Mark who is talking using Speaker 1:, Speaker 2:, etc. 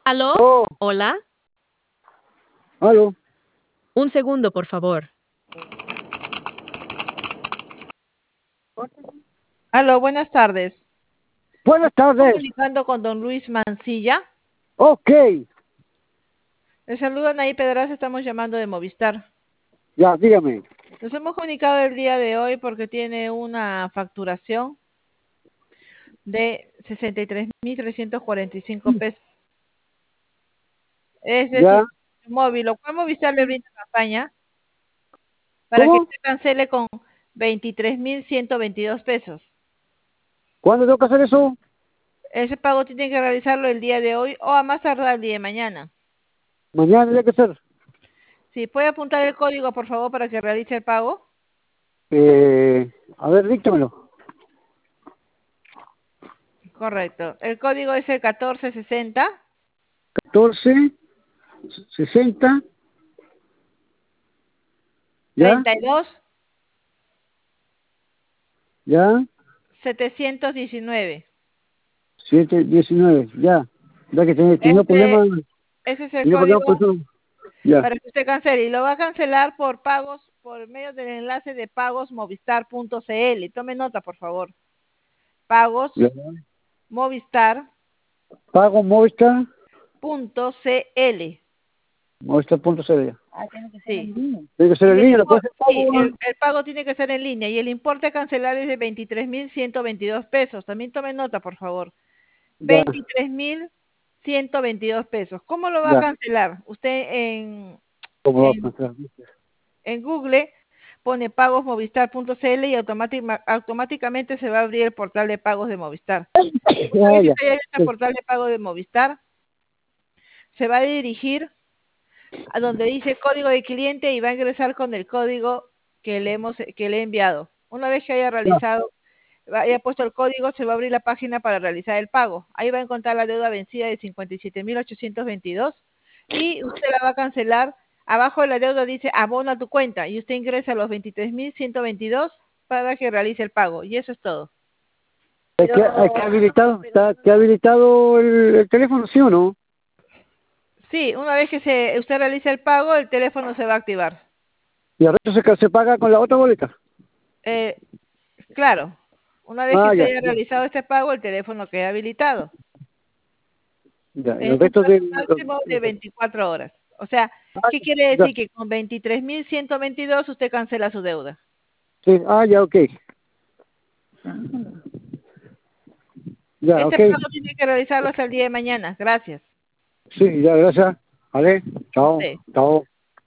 Speaker 1: ¿Aló?
Speaker 2: Oh,
Speaker 1: ¿Hola?
Speaker 2: aló.
Speaker 1: Un segundo, por favor.
Speaker 3: Aló, buenas tardes.
Speaker 2: Buenas tardes.
Speaker 3: Comunicando con don Luis Mancilla.
Speaker 2: Ok,
Speaker 3: Le saluda Anaí Pedraza, estamos llamando de Movistar.
Speaker 2: ya, dígame.
Speaker 3: Nos hemos comunicado el día de hoy porque tiene una facturación de 63.345 pesos. Es de su
Speaker 2: Ya,
Speaker 3: móvil, lo cual Movistar le brinda campaña para que
Speaker 2: ¿cómo?
Speaker 3: usted cancele con 23.122 pesos.
Speaker 2: ¿Cuándo tengo que hacer eso?
Speaker 3: Ese pago tiene que realizarlo el día de hoy o a más tardar el día de mañana.
Speaker 2: Mañana tiene que ser.
Speaker 3: Si puede apuntar el código, por favor, para que realice el pago.
Speaker 2: A ver, díctamelo.
Speaker 3: Correcto. El código es el 1460
Speaker 2: 14, 60, ya,
Speaker 3: 32
Speaker 2: ya,
Speaker 3: 719.
Speaker 2: 7, 19, ya. Ya que
Speaker 3: Ese es el
Speaker 2: tenía
Speaker 3: código
Speaker 2: problema con eso. Ya,
Speaker 3: para que usted cancele y lo va a cancelar por pagos, por medio del enlace de pagosmovistar.cl. Tome nota, por favor.
Speaker 2: ya.
Speaker 3: Pagosmovistar.cl.
Speaker 2: Pago Movistar.cl.
Speaker 3: Sí.
Speaker 2: Tiene que ser en
Speaker 3: Y
Speaker 2: línea, ¿lo puede hacer
Speaker 3: sí,
Speaker 2: pago?
Speaker 3: el pago tiene que ser en línea y el importe a cancelar es de 23.122 pesos. También tome nota, por favor.
Speaker 2: Ya,
Speaker 3: 23.122 pesos. ¿Cómo lo va a
Speaker 2: ya.
Speaker 3: cancelar? Usted
Speaker 2: ¿Cómo va a
Speaker 3: en,
Speaker 2: pasar?
Speaker 3: en Google pone pagosmovistar.cl y automáticamente se va a abrir el portal de pagos de Movistar. Una
Speaker 2: Ya,
Speaker 3: vez que
Speaker 2: ya.
Speaker 3: se haya abierto el portal de pago de Movistar, se va a dirigir a donde dice código de cliente y va a ingresar con el código que le he enviado. Una vez que haya
Speaker 2: Ya,
Speaker 3: realizado, haya puesto el código, se va a abrir la página para realizar el pago. Ahí va a encontrar la deuda vencida de 57.822 y usted la va a cancelar. Abajo de la deuda dice abona tu cuenta y usted ingresa los 23.122 para que realice el pago. Y eso es todo.
Speaker 2: hay que habilitado, que habilitado el teléfono, ¿sí o no?
Speaker 3: Sí, una vez que usted realice el pago, el teléfono se va a activar.
Speaker 2: Y el resto se paga con la otra boleta.
Speaker 3: Eh, claro, una vez que
Speaker 2: Ah,
Speaker 3: usted
Speaker 2: ya,
Speaker 3: haya realizado este pago, el teléfono queda habilitado
Speaker 2: ya. Y el
Speaker 3: en un
Speaker 2: resto
Speaker 3: plazo
Speaker 2: de...
Speaker 3: máximo de 24 horas. O sea,
Speaker 2: Ah,
Speaker 3: ¿qué quiere
Speaker 2: ya,
Speaker 3: decir? Que con 23.122 usted cancela su deuda.
Speaker 2: sí, ya, ok. Ya,
Speaker 3: Este
Speaker 2: ok.
Speaker 3: pago tiene que realizarlo hasta el día de mañana. Gracias.
Speaker 2: Sí, ya, gracias. Vale,
Speaker 3: A
Speaker 2: chao,
Speaker 3: usted.
Speaker 2: chao.